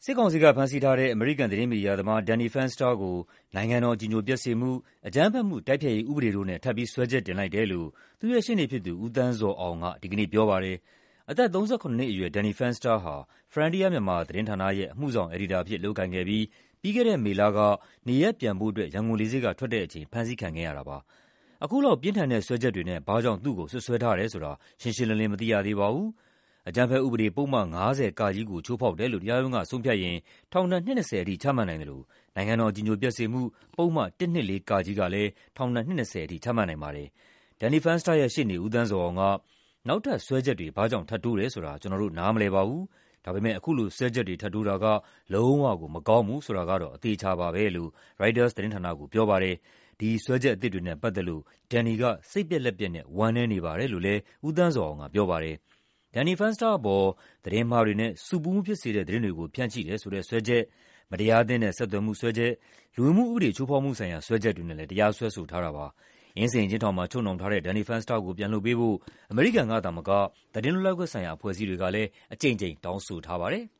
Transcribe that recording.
စစ်ကောင်စီကဖမ်းဆီးထားတဲ့အမေရိကန်သတင်းမီဒီယာသမား Danny Fenster ကိုနိုင်ငံတော်အကြည်ညိုပျက်စေမှု၊ အကြမ်းဖက်မှုတိုက်ဖျက်ရေးဥပဒေတို့နဲ့ထပ်ပြီးစွဲချက်တင်လိုက်တယ်လို့သူ့ရဲ့ရှေ့နေဖြစ်သူဦးသန်းဇော်အောင်ကဒီကနေ့ပြောပါတယ်။ အသက် 37 နှစ်အရွယ် Danny Fenster ဟာ Frontier Myanmar သတင်းဌာနရဲ့အမှုဆောင်အယ်ဒီတာအဖြစ်လုပ်ကိုင်ခဲ့ပြီး ပြီးခဲ့တဲ့မေလကနေရပ်ပြန်ဖို့အတွက် ရန်ကုန်လေဆိပ်ကထွက်တဲ့အချိန်ဖမ်းဆီးခံခဲ့ရတာပါ။ အခုလောက်ပြင်းထန်တဲ့စွဲချက်တွေနဲ့ဘာ့ကြောင့်သူ့ကိုစွပ်စွဲထားတယ်ဆိုတာ ရှင်းရှင်းလင်းလင်းမသိရသေးပါဘူး။ အကြမ်းဖက်ဥပဒေပုဒ်မ 50 ကိုချိုးဖောက်တယ်လို့တရားရုံးကဆုံးဖြတ်ရင်ထောင်ဒဏ် နှစ် 20 အထိချမှတ်နိုင်သလို နိုင်ငံတော်အကြည်ညိုပျက်စေမှုပုဒ်မ 124 ကလည်းထောင်ဒဏ် နှစ် 20 အထိချမှတ်နိုင်ပါတယ်။ Danny Fenster ရဲ့ရှေ့နေဦးသန်းဇော်အောင်က နောက်ထပ်စွဲချက်တွေဘာ့ကြောင့်ထပ်တိုးတယ်ဆိုတာ ကျနော်တို့နားမလည်ပါဘူး။ ဒါပေမယ့် အခုလိုစွဲချက်တွေထပ်တိုးတာကလုံးဝကိုမကောင်းဘူးဆိုတာကတော့အသေအချာပါပဲလို့ ရိုက်တာသတင်းဌာနကိုပြောပါတယ်။ ဒီစွဲချက်အသစ်တွေနဲ့ပတ်သက်လို့ Danny က စိတ်ပျက်လက်ပျက်နဲ့ဝမ်းနည်းနေပါတယ်လို့လည်း ဦးသန်းဇော်အောင်ကပြောပါတယ်။ Danny Fenster အပေါ် သတင်းမှားတွေနဲ့ ဆူပူမှုဖြစ်စေတဲ့သတင်းတွေကိုဖြန့်ချိတယ်ဆိုတဲ့စွဲချက်၊ မတရားအသင်းနဲ့ဆက်သွယ်မှုစွဲချက်၊ လူဝင်မှုဥပဒေချိုးဖောက်မှုဆိုင်ရာစွဲချက်တွေနဲ့လည်းတရားစွဲဆိုထားတာပါ။ အင်းစိန်အကျဉ်းထောင်မှာချုပ်နှောင်ထားတဲ့ Danny Fenster ကိုပြန်လွှတ်ပေးဖို့ အမေရိကန်ကသာမက သတင်းလွတ်လပ်ခွင့်ဆိုင်ရာအဖွဲ့အစည်းတွေကလည်းအကြိမ်ကြိမ်တောင်းဆိုထားပါတယ်။